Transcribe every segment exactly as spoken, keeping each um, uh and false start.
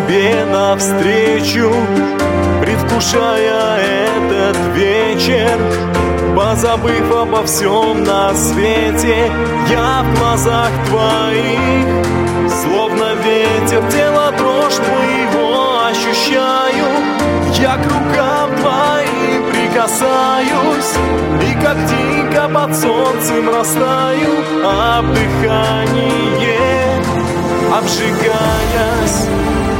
тебе навстречу, предвкушая этот вечер. Позабыв обо всем на свете, я в глазах твоих, словно ветер, тело дрожь твоего ощущаю. Я к рукам твоим прикасаюсь, и как птичка под солнцем растаю. Об дыхание обжигаясь.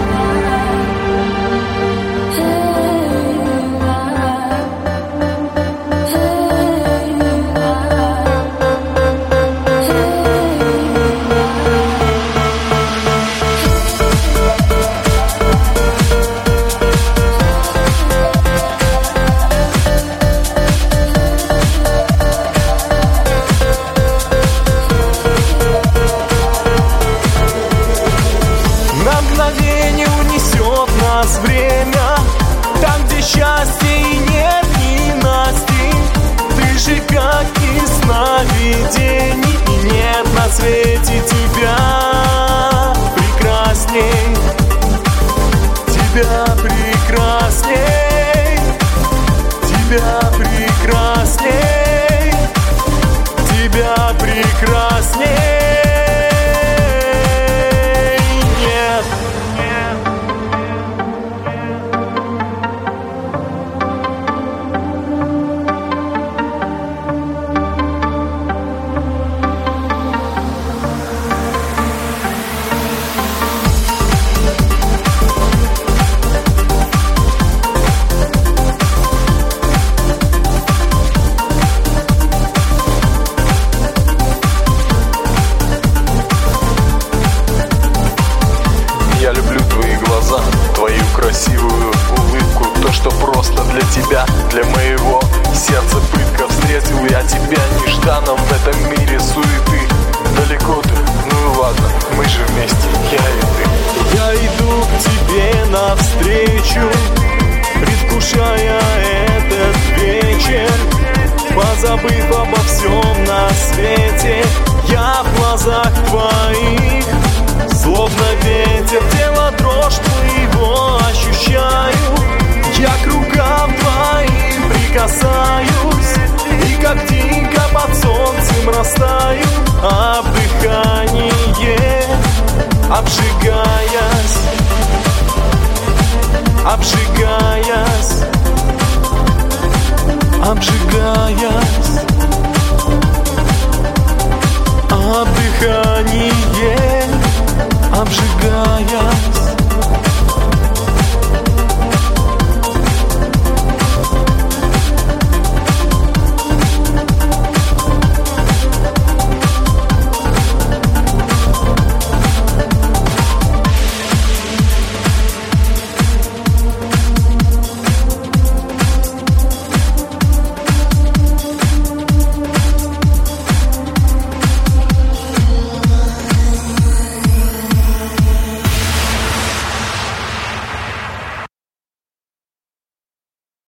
Время, там, где счастья и нет ненасти. Ты же как из сновидений, и нет на свете тебя прекрасней. Тебя прекрасней, тебя прекрасней, тебя прекрасней. Я люблю твои глаза, твою красивую улыбку. То, что просто для тебя, для моего сердца пытка. Встретил я тебя нежданно в этом мире суеты. Далеко ты, ну и ладно, мы же вместе, я и ты. Я иду к тебе навстречу, предвкушая этот вечер. Позабыв обо всем на свете, я в глазах твоих, словно ветер, тело дрожь твоего ощущаю. Я к рукам твоим прикасаюсь, и как птичка под солнцем растаю. Об дыхание обжигаясь, обжигаясь, обжигаясь. Об дыхание обжигаясь.